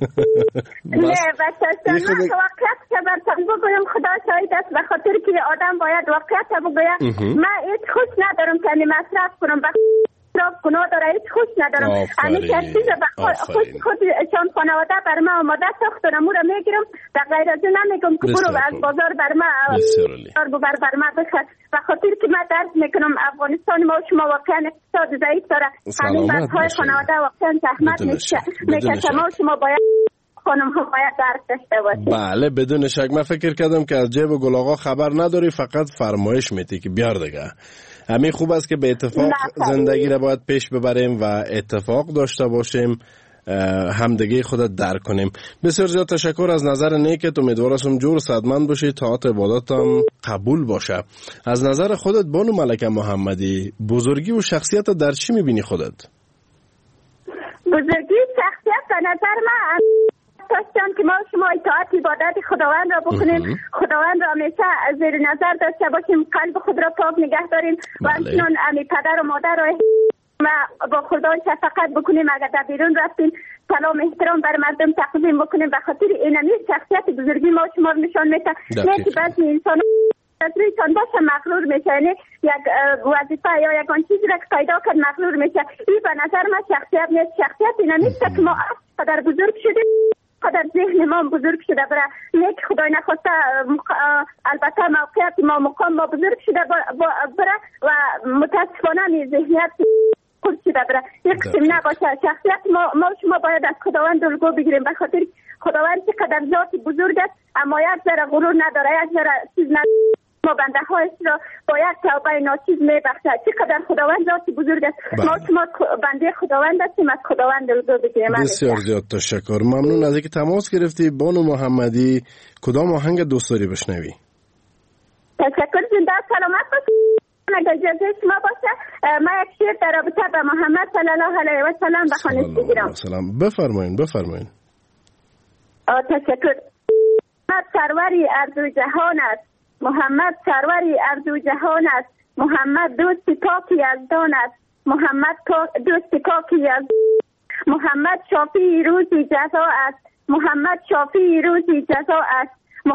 نه بسیار من واقعیت که برتان بگویم خدا شاید است به خاطر که آدم باید واقعیت بگویم. من هیچ خوش ندارم که مصرف کنم گناه داره، هیچ خوش ندارم. همین که چیز خودشان خانواده بر من آماده ساختن رو میگیرم و غیر از اون نمیگم که برو از بازار بر من بر من بخر. و خاطر که من درد میکنم افغانستان ما شما واقعا اقتصاد ضعیف داره. همین بچهای خانواده واقعا زحمت میکشه. ما شما باید خانم ها باید درد داشته باشیم. بله بدون شک. من فکر کردم که از جیب گل آقا خبر نداری، فقط فرمایش میتی که بیار دیگه. همین خوب است که به اتفاق زندگی را باید پیش ببریم و اتفاق داشته باشیم، همدیگه خودت درک کنیم. بسیار زیاد تشکر از نظر نیکت. امیدوارم جور صحتمند باشی، طاعت عبادتم قبول باشه. از نظر خودت بانو ملکه محمدی بزرگی و شخصیت در چی میبینی خودت؟ بزرگی شخصیت به نظر من داشتن که ما شما اطاعت عبادت خداوند را بکنیم، خداوند را همیشه زیر نظر داشته باشیم، قلب خود را پاک نگه داریم و همچنان پدر و مادر را با خدا شفقت بکنیم. اگر در بیرون رفتیم سلام احترام بر مردم تقدیم بکنیم. به خاطر اینمی شخصیت بزرگی ما شما نشان میده. نه که بعضی انسان از روی تان باشه مغرور میشه، یعنی یک وظیفه یا یک آن چیزی را که پیدا کرد مغرور میشه. این به نظر من شخصیت نیست. شخصیت اینمی است که ما قدر بزرگ شدیم، قدر ذهن ما بزرگ شده برای نیک خدای نخواسته البته موقعیت ما مقام ما بزرگ شده برای و متاسفانه ذهنیت خود شده برای یک قسم نباشه. شخصیت ما شما باید از خداوند الگو بگیریم. به خاطر خداوند چقدر ذات بزرگ است اما یک ذره غرور نداره، یک ذره چیز نداره. ما بنده هایش را با یک توبه ناچیز میبخشه. چقدر خداوند ذات بزرگ است. ما شما بنده خداوند هستیم، از خداوند الگو بگیریم. بسیار زیاد تشکر. ممنون از اینکه تماس گرفتی. بانو محمدی کدام آهنگ دوست داری بشنوی؟ تشکر، زنده سلامت باشید. اگر اجازه شما باشه من یک شعر در رابطه با محمد صلی الله علیه و سلم بخوانید بگیرم. سلام بفرمایید. تشکر. محمد سروری ارض جهان است، محمد سروری ارض جهان است، محمد دوست پاکی یزدان است، محمد دوست پاکی یزدان، محمد شافی روزی جزا است، محمد شافی روزی جزا است،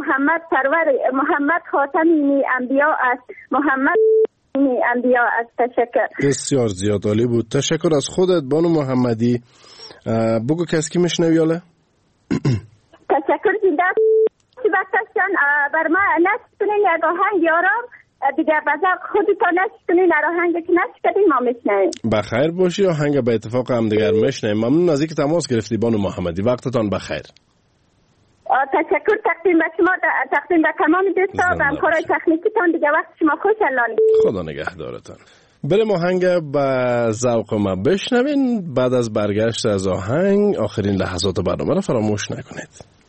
محمد خاتمی انبیا است، محمد انبیا است. تشکر. بسیار زیاد عالی بود. تشکر از خودت بانو محمدی. بگو کسی کی میشنوی حالا؟ تشکر زنده بستان بر ما نشکنین یک آهنگ یارم دیگه بذار خودتان نشکنین در آهنگ که نشکنین ما میشنویم. بخیر باشی. آهنگ به اتفاق هم دیگر میشنویم. ممنون از اینکه تماس گرفتی بانو محمدی. وقتتان بخیر. تشکر. تقدیم به شما، تقدیم به تمام دوستا و همکارای تکنیکیتان. دیگه وقت شما خوش. الله خدا نگهدارتان. بریم آهنگ به ذوق ما بشنوین. بعد از برگشت از آهنگ آخرین لحظات برنامه را فراموش نکنید.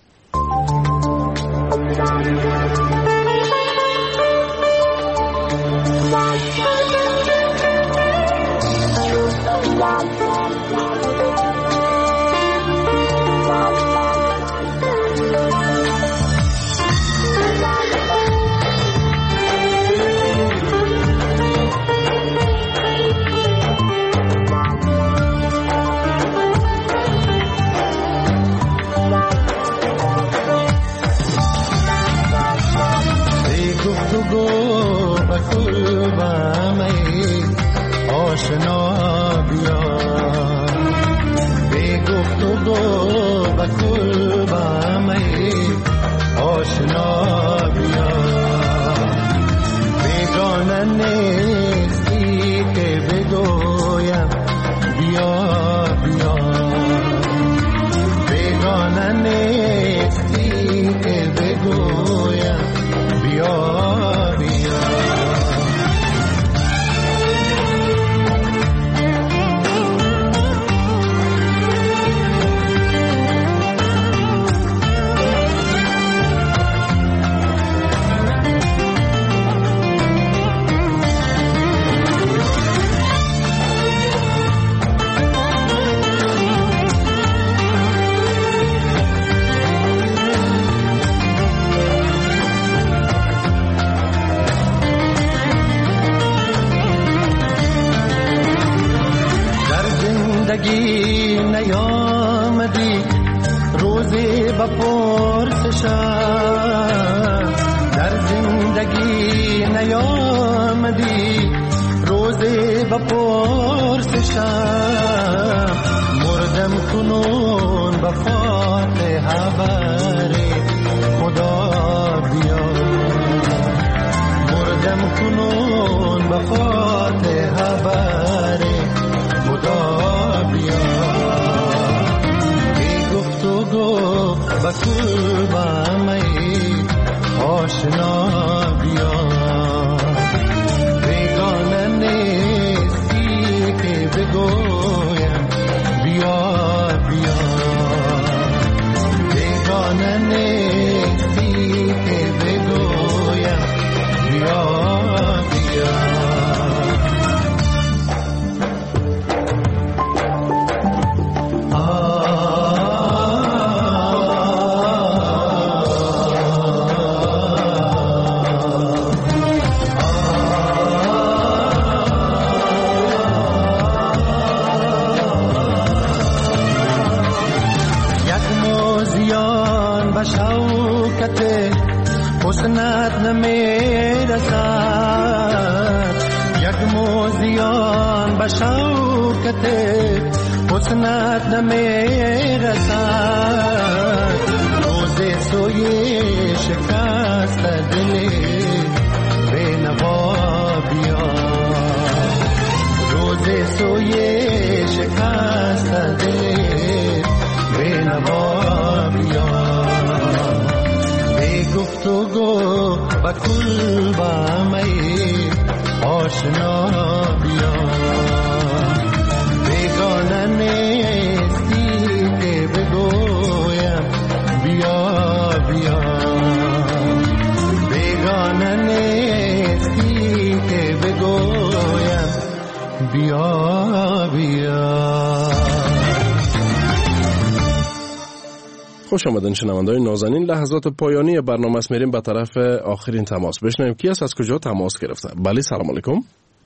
خوش آمدین شنونده‌های نازنین. لحظات پایانی برنامه است، میریم به طرف آخرین تماس. بشنویم کی است، از کجا تماس گرفته. بله سلام علیکم.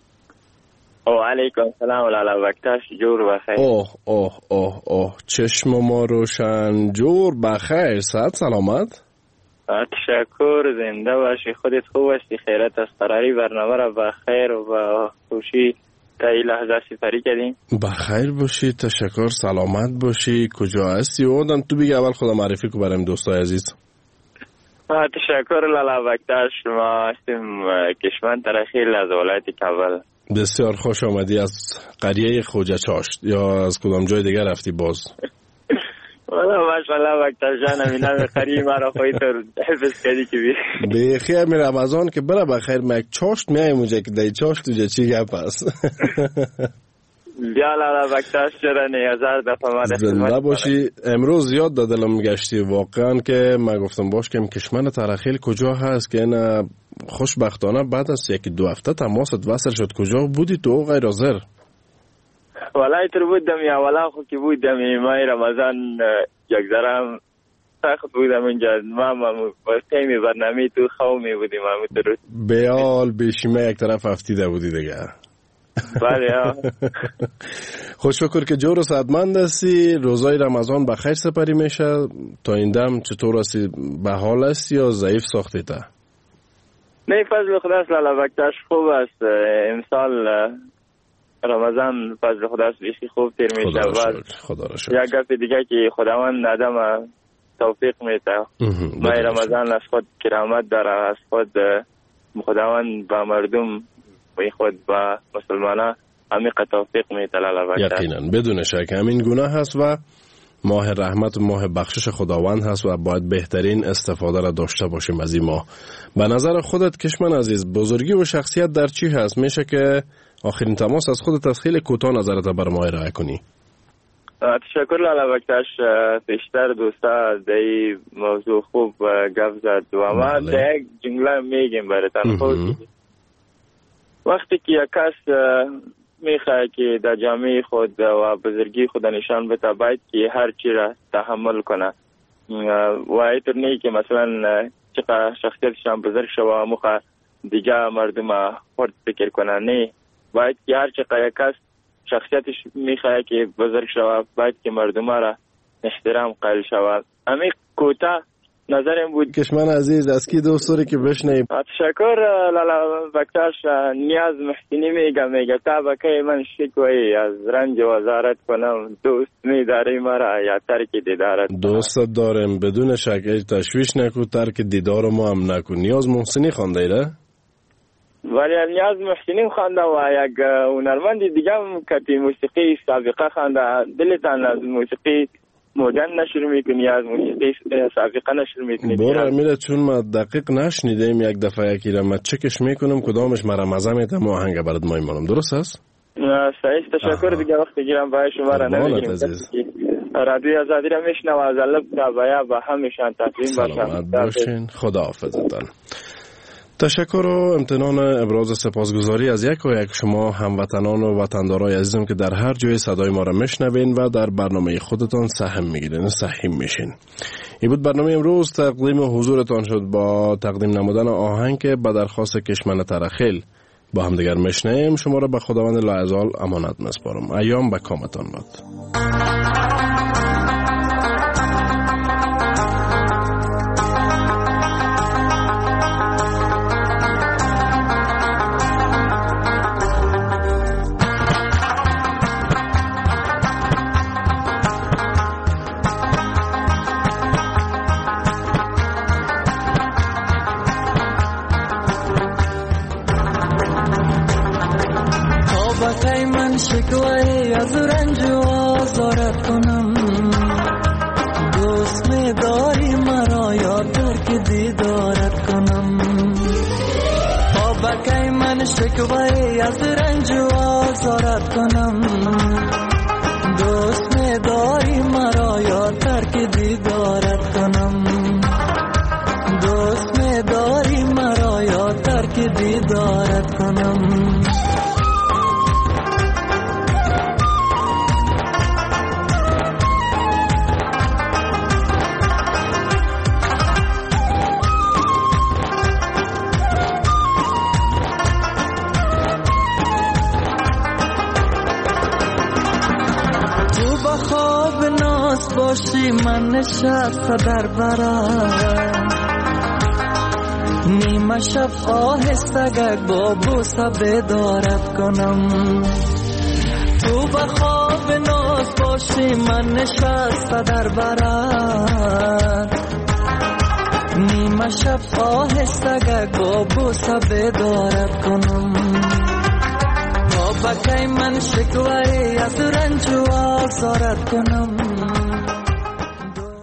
و علیکم سلام و علی وقتش جور بخیر. اوه چشم ما روشن، جور بخیر، صحت سلامت. تشکر، زنده باشی، خودت خوب هستی، خیرت است. قراری برنامه را بخیر و با خوشی تا این لحظه سپری کردیم. بخیر باشی، تشکر، سلامت باشی. کجا هستی؟ اودم تو بگی اول خدا معرفی کو برام دوستای عزیز. تشکر لالا وقتش، ما هستیم کشمن ترخیل از ولایت کابل. بسیار خوش آمدی. از قریه خوجه چاشت یا از کدام جای دیگر رفتی باز؟ والا ماشاءالله وقتش جانم اینا قریه مرا خواهی تو حفظ کردی که بی بخیر می رمضان که برا بخیر مک چاشت می آیم اونجا که دی چاشت اونجا چی گپ هست؟ بیا لالا بکتاش چرا نه 1000 دفعه ما زنده باشی. امروز زیاد در دلم گشتی واقعا که من گفتم باش که کشمن ترخیل کجا هست که این خوشبختانه بعد از 1-2 هفته تماست وصل شد. کجا بودی تو غیر حاضر؟ والله تر بودم یا والا خو که بودم مای رمضان یک ذره سخت بودم اینجا. ما قیمی برنامه تو خومی بودیم ما تو بیال بیشیمه یک طرف افتیده بودی دیگه. بله. خوش فکر که جور و صحتمند هستی. روزای رمضان بخیر سپری میشه. تا این دم چطور هستی؟ به حال هستی یا ضعیف ساختی تا؟ نه فضل خداست لالا بکتاش خوب است. امسال رمضان فضل خداست بیشی خوب تیر میشه. خدا را شکر. یک گفت دیگه که خداوند آدم توفیق میده. ماه رمضان از خود کرامت داره، از خود خداوند با مردم و خود با مسلمانان عمیق توفیق میده لالا بکتاش. یقینا بدون شک همین گناه هست و ماه رحمت و ماه بخشش خداوند هست و باید بهترین استفاده را داشته باشیم از این ماه. به نظر خودت کشمن عزیز بزرگی و شخصیت در چی هست؟ میشه که آخرین تماس از خودت از خیلی کوتاه نظرت بر ما ارائه کنی. تشکر لالا بکتاش. بیشتر دوستا دی موضوع خوب گفت زد و ما یک جمله میگیم براتون. وقتی که یک کس میخواه که در جامعه خود و بزرگی خود نشان بده باید که هر چی را تحمل کنه و اینطور نیست که مثلا چقدر شخصیتشان بزرگ شوه مخواه دیگه مردم خورد فکر کنه. نه، باید که هر چقدر یک کس شخصیتش میخواه که بزرگ شوه باید که مردم را احترام قائل شوه. همین کوتاه نظرم بود. کشمن عزیز از کی دوستوری که بشنیم؟ تشکر لالا بکتاش. نیاز محسنی میگه تا بکی من شکوی از رنج وزارت کنم دوست میداری مرا یا ترک دیدارت؟ دوست دارم بدون شک. ای تشویش نکو ترک دیدار ما هم نکو. نیاز محسنی خونده ایره؟ ولی نیاز محسنی خونده و یک هنرمند دیگه هم که موسیقی سابقه خونده. دلتان از موسیقی مدرن نشر میکنی از موسیقی سابقه نشر میکنی؟ برو امیره چون ما دقیق نشنیدیم یک دفعه یکی را ما چکش میکنم کدامش مرا مزه میتم و آهنگ برات ما ایمانم. درست هست؟ صحیح. تشکر دیگه وقت گیرم باید شما را نمیگیریم. رادیو آزادی را میشنم و از علب تابعه با همیشان تقدیم باشم. سلامت باشین. خدا حافظتان. تشکر و امتنان ابراز سپاسگزاری از یک و یک شما هموطنان و وطندارای عزیزم که در هر جای صدای ما را میشنوین و در برنامه خودتان سهم میگیرین، سهم میشین. این بود برنامه امروز. تقدیم حضورتان شد با تقدیم نمودن آهنگ که به درخواست کشمن ترخیل با هم دیگر میشنویم. شما را به خداوند لاعزال امانت میسپارم. ایام به کامتان باد. شکوه از رنج و آزارت کنم دوست می داری مرا یا ترک دیدارت کنم. تا بکی من شکوه از رنج و آزارت کنم دوست می داری مرا یا ترک دیدارت کنم. دوست می داری مرا یا ترک دیدارت کنم. باشی من نشسته در برم نیمه شب آهسته با بوسه بیدارت کنم. تو به خواب ناز باشی من نشسته در برم نیمه شب آهسته با بوسه بیدارت کنم. تا بکی من شکوه از رنج و آزارت کنم